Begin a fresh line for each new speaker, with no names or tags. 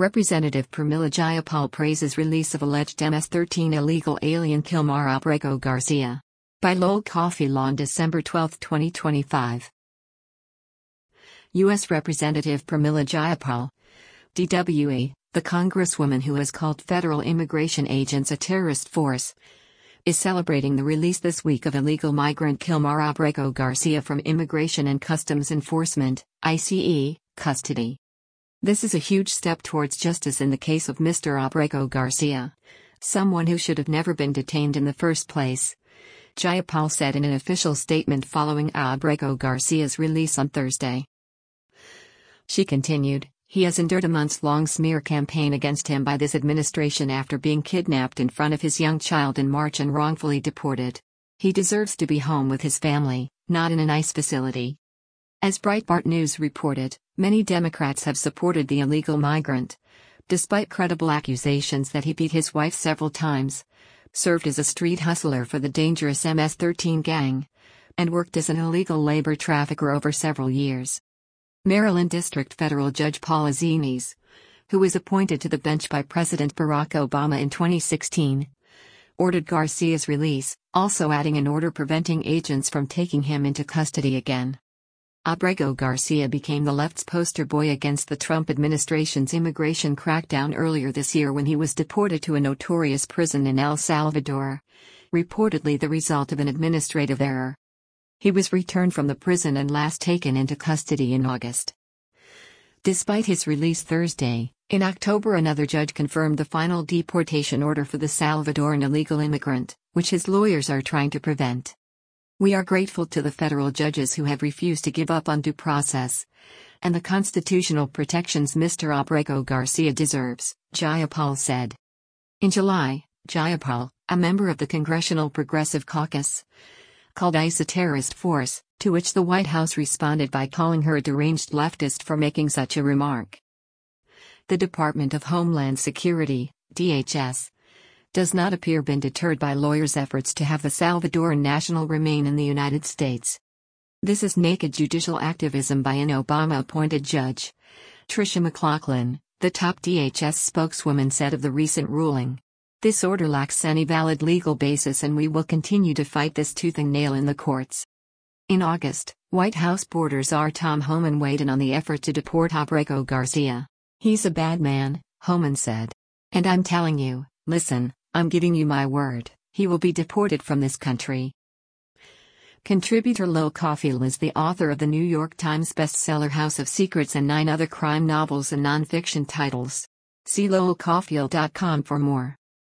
Representative Pramila Jayapal praises release of alleged MS-13 illegal alien Kilmar Abrego Garcia. By Lowell Cauffiel on December 12, 2025. U.S. Representative Pramila Jayapal, DWE, the congresswoman who has called federal immigration agents a terrorist force, is celebrating the release this week of illegal migrant Kilmar Abrego Garcia from Immigration and Customs Enforcement, ICE, custody. This is a huge step towards justice in the case of Mr. Abrego Garcia, someone who should have never been detained in the first place, Jayapal said in an official statement following Abrego Garcia's release on Thursday. She continued, "He has endured a months-long smear campaign against him by this administration after being kidnapped in front of his young child in March and wrongfully deported. He deserves to be home with his family, not in an ICE facility." As Breitbart News reported, many Democrats have supported the illegal migrant, despite credible accusations that he beat his wife several times, served as a street hustler for the dangerous MS-13 gang, and worked as an illegal labor trafficker over several years. Maryland District Federal Judge Paula Zines, who was appointed to the bench by President Barack Obama in 2016, ordered Garcia's release, also adding an order preventing agents from taking him into custody again. Abrego Garcia became the left's poster boy against the Trump administration's immigration crackdown earlier this year when he was deported to a notorious prison in El Salvador, reportedly the result of an administrative error. He was returned from the prison and last taken into custody in August. Despite his release Thursday, in October another judge confirmed the final deportation order for the Salvadoran illegal immigrant, which his lawyers are trying to prevent. "We are grateful to the federal judges who have refused to give up on due process and the constitutional protections Mr. Abrego Garcia deserves," Jayapal said. In July, Jayapal, a member of the Congressional Progressive Caucus, called ICE a terrorist force, to which the White House responded by calling her a deranged leftist for making such a remark. The Department of Homeland Security, DHS, does not appear been deterred by lawyers' efforts to have the Salvadoran national remain in the United States. This is naked judicial activism by an Obama-appointed judge, Tricia McLaughlin, the top DHS spokeswoman said of the recent ruling. "This order lacks any valid legal basis and we will continue to fight this tooth and nail in the courts." In August, White House Board Czar Tom Homan weighed in on the effort to deport Abrego Garcia. "He's a bad man," Homan said. "And I'm telling you, listen, I'm giving you my word, he will be deported from this country." Contributor Lowell Cauffiel is the author of the New York Times bestseller House of Secrets and 9 other crime novels and nonfiction titles. See lowellcauffiel.com for more.